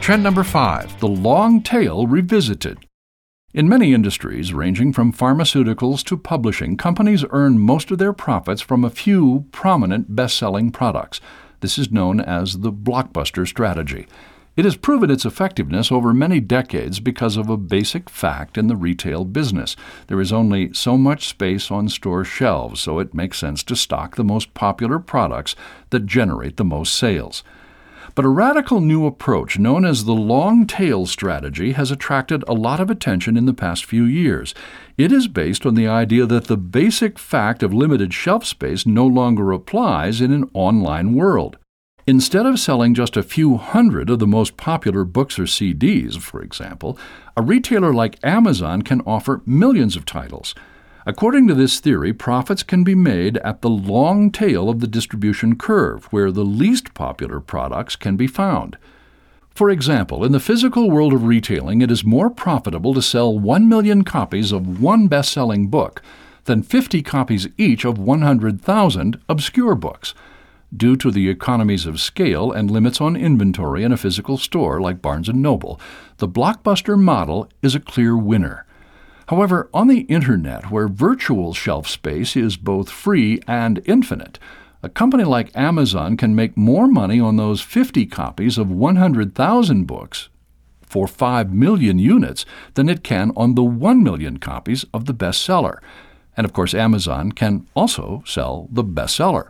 Trend number 5, the long tail revisited. In many industries, ranging from pharmaceuticals to publishing, companies earn most of their profits from a few prominent best-selling products. This is known as the blockbuster strategy. It has proven its effectiveness over many decades because of a basic fact in the retail business. There is only so much space on store shelves, so it makes sense to stock the most popular products that generate the most sales. But a radical new approach known as the long tail strategy has attracted a lot of attention in the past few years. It is based on the idea that the basic fact of limited shelf space no longer applies in an online world. Instead of selling just a few hundred of the most popular books or CDs, for example, a retailer like Amazon can offer millions of titles. According to this theory, profits can be made at the long tail of the distribution curve, where the least popular products can be found. For example, in the physical world of retailing, it is more profitable to sell 1 million copies of one best-selling book than 50 copies each of 100,000 obscure books. Due to the economies of scale and limits on inventory in a physical store like Barnes & Noble, the blockbuster model is a clear winner. However, on the Internet, where virtual shelf space is both free and infinite, a company like Amazon can make more money on those 50 copies of 100,000 books for 5 million units than it can on the 1 million copies of the bestseller. And of course, Amazon can also sell the bestseller.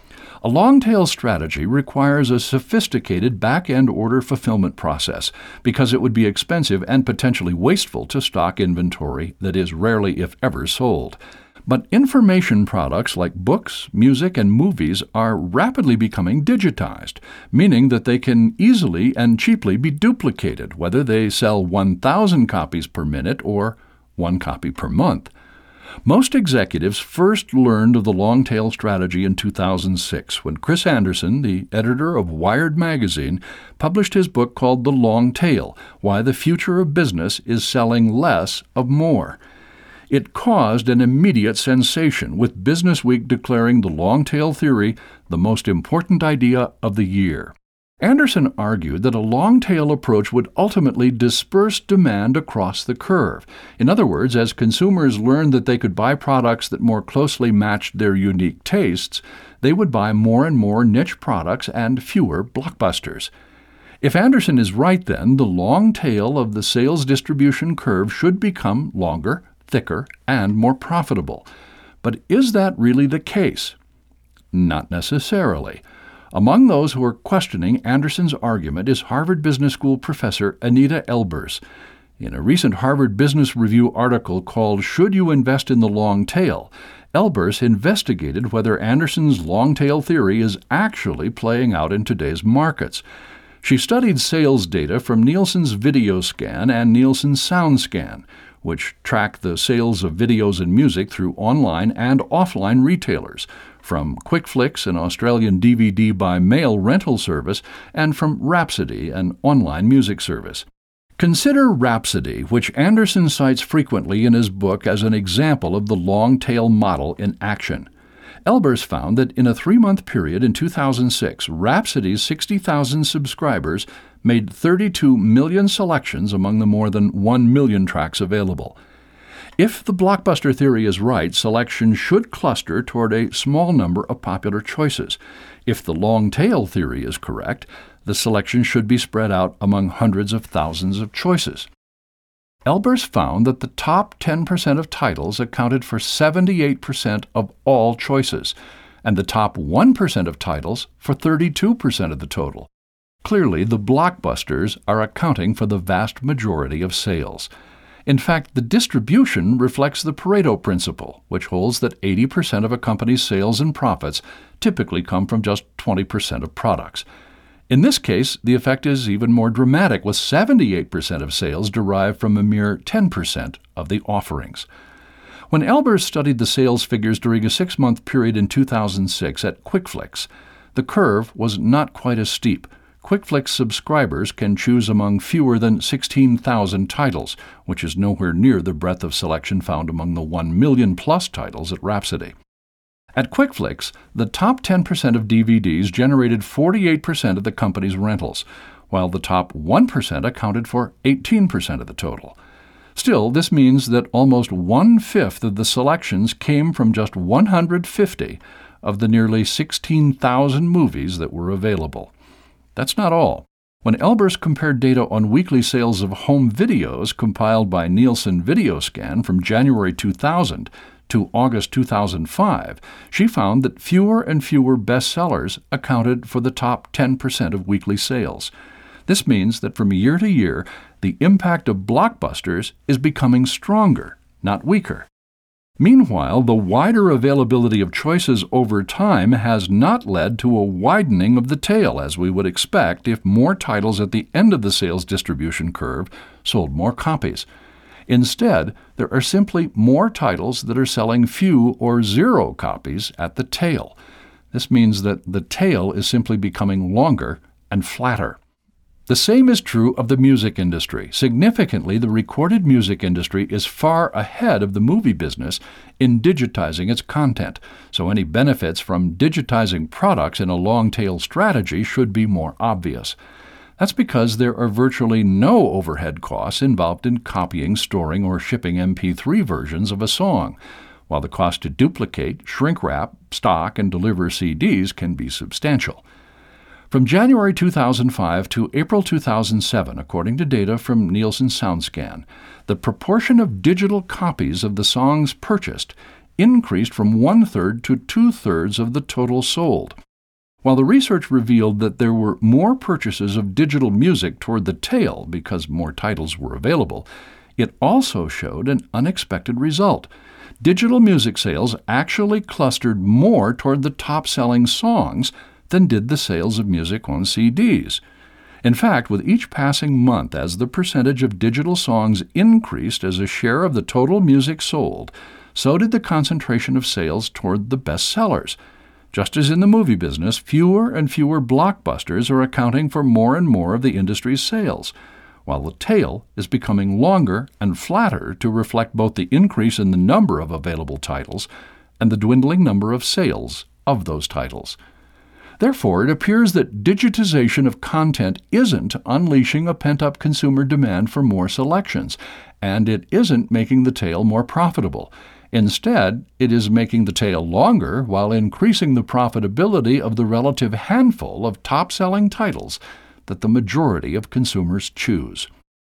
A long-tail strategy requires a sophisticated back-end order fulfillment process because it would be expensive and potentially wasteful to stock inventory that is rarely, if ever, sold. But information products like books, music, and movies are rapidly becoming digitized, meaning that they can easily and cheaply be duplicated, whether they sell 1,000 copies per minute or 1 copy per month. Most executives first learned of the long-tail strategy in 2006 when Chris Anderson, the editor of Wired magazine, published his book called The Long Tail: Why the Future of Business is Selling Less of More. It caused an immediate sensation, with Businessweek declaring the long-tail theory the most important idea of the year. Anderson argued that a long-tail approach would ultimately disperse demand across the curve. In other words, as consumers learned that they could buy products that more closely matched their unique tastes, they would buy more and more niche products and fewer blockbusters. If Anderson is right, then, the long tail of the sales distribution curve should become longer, thicker, and more profitable. But is that really the case? Not necessarily. Among those who are questioning Anderson's argument is Harvard Business School professor Anita Elbers. In a recent Harvard Business Review article called "Should You Invest in the Long Tail?", Elbers investigated whether Anderson's long tail theory is actually playing out in today's markets. She studied sales data from Nielsen's VideoScan and Nielsen's SoundScan, which track the sales of videos and music through online and offline retailers, from QuickFlix, an Australian DVD-by-mail rental service, and from Rhapsody, an online music service. Consider Rhapsody, which Anderson cites frequently in his book as an example of the long-tail model in action. Elbers found that in a 3-month period in 2006, Rhapsody's 60,000 subscribers made 32 million selections among the more than 1 million tracks available. If the blockbuster theory is right, selection should cluster toward a small number of popular choices. If the long tail theory is correct, the selection should be spread out among hundreds of thousands of choices. Elbers found that the top 10% of titles accounted for 78% of all choices, and the top 1% of titles for 32% of the total. Clearly, the blockbusters are accounting for the vast majority of sales. In fact, the distribution reflects the Pareto principle, which holds that 80% of a company's sales and profits typically come from just 20% of products. In this case, the effect is even more dramatic, with 78% of sales derived from a mere 10% of the offerings. When Elbers studied the sales figures during a 6-month period in 2006 at QuickFlix, the curve was not quite as steep. QuickFlix subscribers can choose among fewer than 16,000 titles, which is nowhere near the breadth of selection found among the 1 million-plus titles at Rhapsody. At QuickFlix, the top 10% of DVDs generated 48% of the company's rentals, while the top 1% accounted for 18% of the total. Still, this means that almost 1/5 of the selections came from just 150 of the nearly 16,000 movies that were available. That's not all. When Elbers compared data on weekly sales of home videos compiled by Nielsen VideoScan from January 2000 to August 2005, she found that fewer and fewer bestsellers accounted for the top 10% of weekly sales. This means that from year to year, the impact of blockbusters is becoming stronger, not weaker. Meanwhile, the wider availability of choices over time has not led to a widening of the tail, as we would expect if more titles at the end of the sales distribution curve sold more copies. Instead, there are simply more titles that are selling few or zero copies at the tail. This means that the tail is simply becoming longer and flatter. The same is true of the music industry. Significantly, the recorded music industry is far ahead of the movie business in digitizing its content, so any benefits from digitizing products in a long-tail strategy should be more obvious. That's because there are virtually no overhead costs involved in copying, storing, or shipping MP3 versions of a song, while the cost to duplicate, shrink-wrap, stock, and deliver CDs can be substantial. From January 2005 to April 2007, according to data from Nielsen SoundScan, the proportion of digital copies of the songs purchased increased from 1/3 to 2/3 of the total sold. While the research revealed that there were more purchases of digital music toward the tail because more titles were available, it also showed an unexpected result. Digital music sales actually clustered more toward the top-selling songs than did the sales of music on CDs. In fact, with each passing month, as the percentage of digital songs increased as a share of the total music sold, so did the concentration of sales toward the bestsellers. Just as in the movie business, fewer and fewer blockbusters are accounting for more and more of the industry's sales, while the tail is becoming longer and flatter to reflect both the increase in the number of available titles and the dwindling number of sales of those titles. Therefore, it appears that digitization of content isn't unleashing a pent-up consumer demand for more selections, and it isn't making the tail more profitable. Instead, it is making the tail longer while increasing the profitability of the relative handful of top-selling titles that the majority of consumers choose.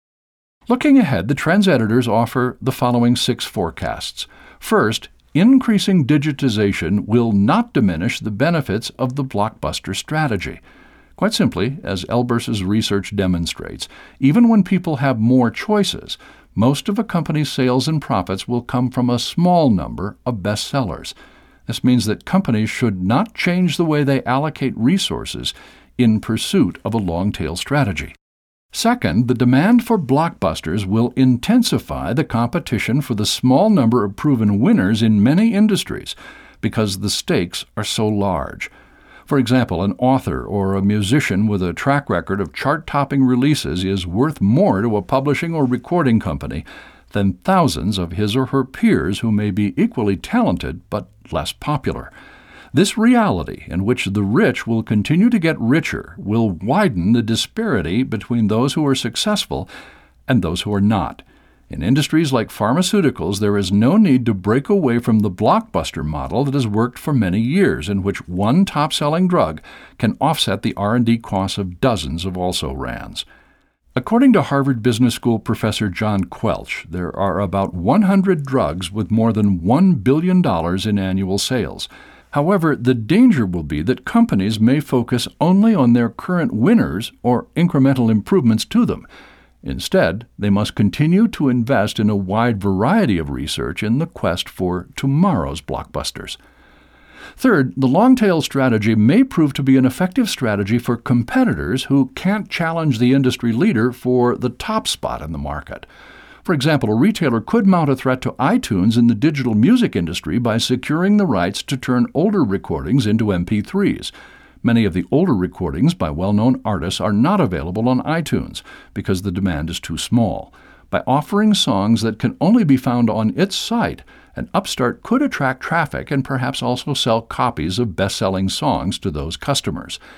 Looking ahead, the trends editors offer the following 6 forecasts. First, increasing digitization will not diminish the benefits of the blockbuster strategy. Quite simply, as Elbers's research demonstrates, even when people have more choices, most of a company's sales and profits will come from a small number of bestsellers. This means that companies should not change the way they allocate resources in pursuit of a long-tail strategy. Second, the demand for blockbusters will intensify the competition for the small number of proven winners in many industries because the stakes are so large. For example, an author or a musician with a track record of chart-topping releases is worth more to a publishing or recording company than thousands of his or her peers who may be equally talented but less popular. This reality, in which the rich will continue to get richer, will widen the disparity between those who are successful and those who are not. In industries like pharmaceuticals, there is no need to break away from the blockbuster model that has worked for many years, in which one top-selling drug can offset the R&D costs of dozens of also-rans. According to Harvard Business School professor John Quelch, there are about 100 drugs with more than $1 billion in annual sales. However, the danger will be that companies may focus only on their current winners or incremental improvements to them. Instead, they must continue to invest in a wide variety of research in the quest for tomorrow's blockbusters. Third, the long-tail strategy may prove to be an effective strategy for competitors who can't challenge the industry leader for the top spot in the market. For example, a retailer could mount a threat to iTunes in the digital music industry by securing the rights to turn older recordings into MP3s. Many of the older recordings by well-known artists are not available on iTunes because the demand is too small. By offering songs that can only be found on its site, an upstart could attract traffic and perhaps also sell copies of best-selling songs to those customers.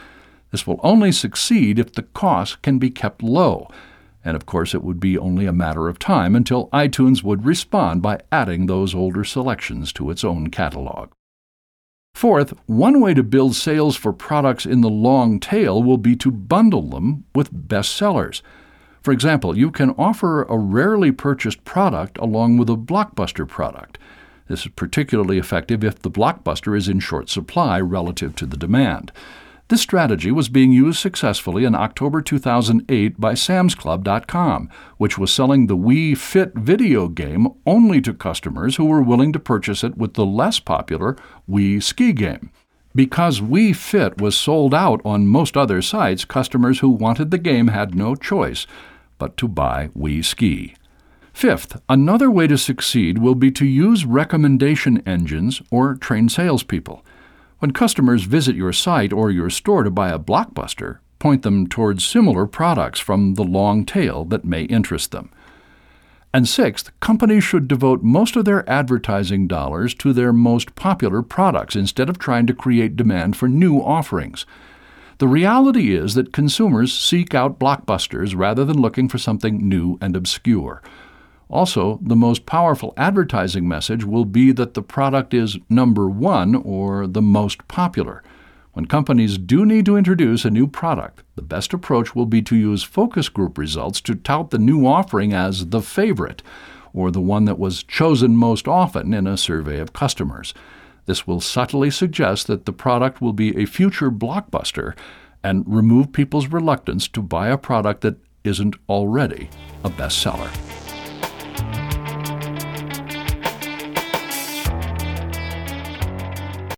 This will only succeed if the cost can be kept low, and of course it would be only a matter of time until iTunes would respond by adding those older selections to its own catalog. Fourth, one way to build sales for products in the long tail will be to bundle them with bestsellers. For example, you can offer a rarely purchased product along with a blockbuster product. This is particularly effective if the blockbuster is in short supply relative to the demand. This strategy was being used successfully in October 2008 by SamsClub.com, which was selling the Wii Fit video game only to customers who were willing to purchase it with the less popular Wii Ski game. Because Wii Fit was sold out on most other sites, customers who wanted the game had no choice but to buy Wii Ski. Fifth, another way to succeed will be to use recommendation engines or train salespeople. When customers visit your site or your store to buy a blockbuster, point them towards similar products from the long tail that may interest them. And sixth, companies should devote most of their advertising dollars to their most popular products instead of trying to create demand for new offerings. The reality is that consumers seek out blockbusters rather than looking for something new and obscure. Also, the most powerful advertising message will be that the product is number one or the most popular. When companies do need to introduce a new product, the best approach will be to use focus group results to tout the new offering as the favorite, or the one that was chosen most often in a survey of customers. This will subtly suggest that the product will be a future blockbuster and remove people's reluctance to buy a product that isn't already a bestseller.